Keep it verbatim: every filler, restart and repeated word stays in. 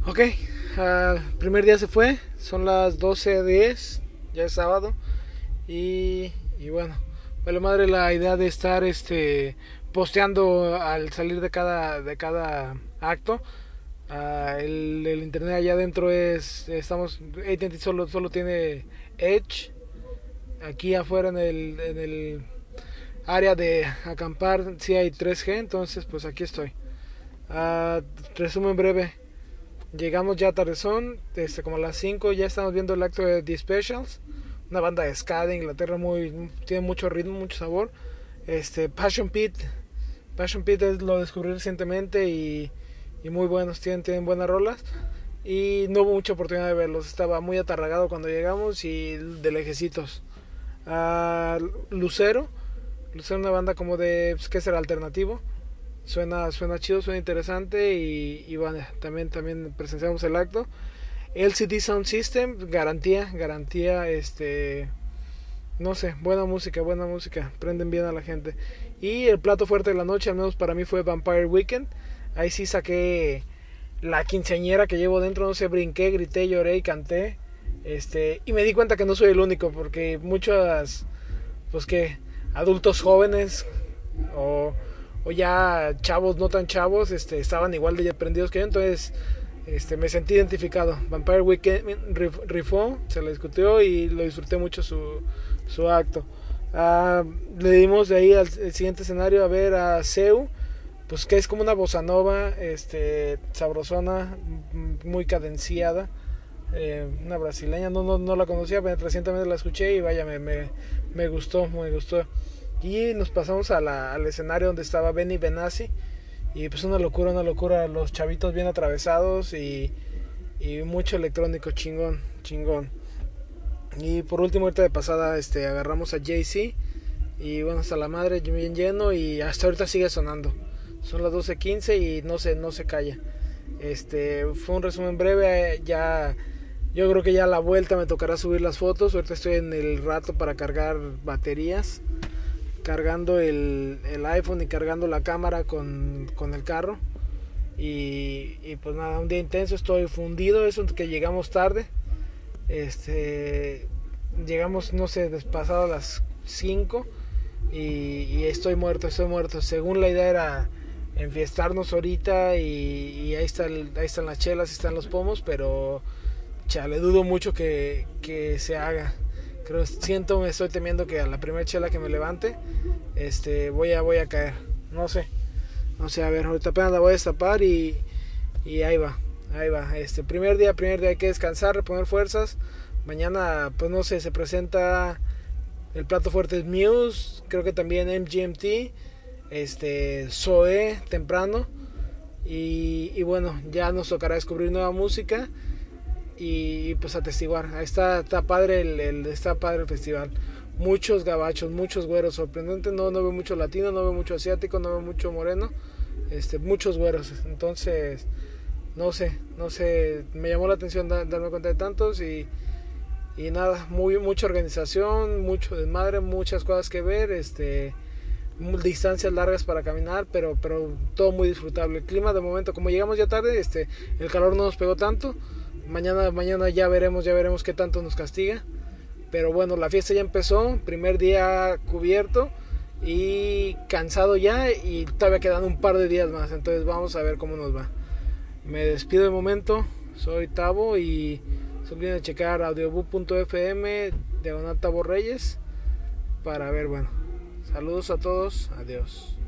Ok, uh, primer día se fue, son las doce diez, ya es sábado. Y, y bueno, vale madre la idea de estar este posteando al salir de cada, de cada acto. Uh, el, el internet allá adentro es, estamos, A T and T solo, solo tiene Edge. Aquí afuera en el, en el área de acampar sí hay tres G, entonces pues aquí estoy. Uh, resumen breve. Llegamos ya a tardezón, este, como a las cinco ya estamos viendo el acto de The Specials, una banda de ska de Inglaterra muy tiene mucho ritmo, mucho sabor. Este Passion Pit, Passion Pit es, lo descubrí recientemente y, y muy buenos, tienen, tienen buenas rolas y no hubo mucha oportunidad de verlos, estaba muy atarragado cuando llegamos y de lejecitos. Uh, Lucero, Lucero una banda como de, pues, ¿qué será? Alternativo. Suena, suena chido, suena interesante y, y bueno, también, también presenciamos el acto. L C D Sound System, garantía, garantía, este, no sé, buena música, buena música, prenden bien a la gente. Y el plato fuerte de la noche, al menos para mí, fue Vampire Weekend. Ahí sí saqué la quinceañera que llevo dentro, no sé, brinqué, grité, lloré y canté. Este, y me di cuenta que no soy el único, porque muchas, pues que, adultos jóvenes o o ya chavos no tan chavos este estaban igual de prendidos que yo, entonces este me sentí identificado. Vampire Weekend rifó, se le discutió y lo disfruté mucho su, su acto. Uh, le dimos de ahí al siguiente escenario a ver a Seu, pues que es como una bossa nova, este sabrosona, muy cadenciada, eh, una brasileña, no, no, no la conocía, pero recientemente la escuché y vaya, me, me, me gustó, me gustó. Y nos pasamos a la, al escenario donde estaba Benny Benassi. Y pues una locura, una locura. Los chavitos bien atravesados y, y mucho electrónico, chingón, chingón. Y por último, ahorita de pasada, este, agarramos a Jay-Z. Y bueno, hasta la madre bien lleno y hasta ahorita sigue sonando. Son las doce quince y no se, no se calla. Este, fue un resumen breve, ya... Yo creo que ya a la vuelta me tocará subir las fotos. Ahorita estoy en el rato para cargar baterías, cargando el, el iPhone y cargando la cámara con, con el carro. Y, y pues nada, un día intenso, estoy fundido, eso que llegamos tarde. Este, llegamos, no sé, pasado las cinco y, y estoy muerto, estoy muerto. Según la idea era enfiestarnos ahorita y, y ahí, está el, ahí están las chelas, ahí están los pomos, pero chale, dudo mucho que, que se haga. Creo, siento, me estoy temiendo que a la primera chela que me levante, este, voy a, voy a caer. No sé, no sé, a ver, ahorita apenas la voy a destapar y, y ahí va, ahí va. Este, primer día, primer día hay que descansar, reponer fuerzas. Mañana, pues no sé, se presenta el plato fuerte es Muse, creo que también M G M T, este, Zoe temprano. Y, y bueno, ya nos tocará descubrir nueva música y pues atestiguar. Ahí está, está padre el, el, está padre el festival. Muchos gabachos, muchos güeros, sorprendente, no, no veo mucho latino, no veo mucho asiático, no veo mucho moreno, este, muchos güeros. Entonces, no sé, no sé, me llamó la atención da, darme cuenta de tantos y, y nada, muy, mucha organización, mucho desmadre, muchas cosas que ver, este, distancias largas para caminar, pero, pero todo muy disfrutable. El clima de momento, como llegamos ya tarde, este, el calor no nos pegó tanto. Mañana, mañana ya veremos, ya veremos qué tanto nos castiga. Pero bueno, la fiesta ya empezó, primer día cubierto y cansado ya y todavía quedan un par de días más, entonces vamos a ver cómo nos va. Me despido de momento, soy Tavo y se olviden de checar audiobook punto f m diagonal Tavo Reyes para ver, bueno, saludos a todos, adiós.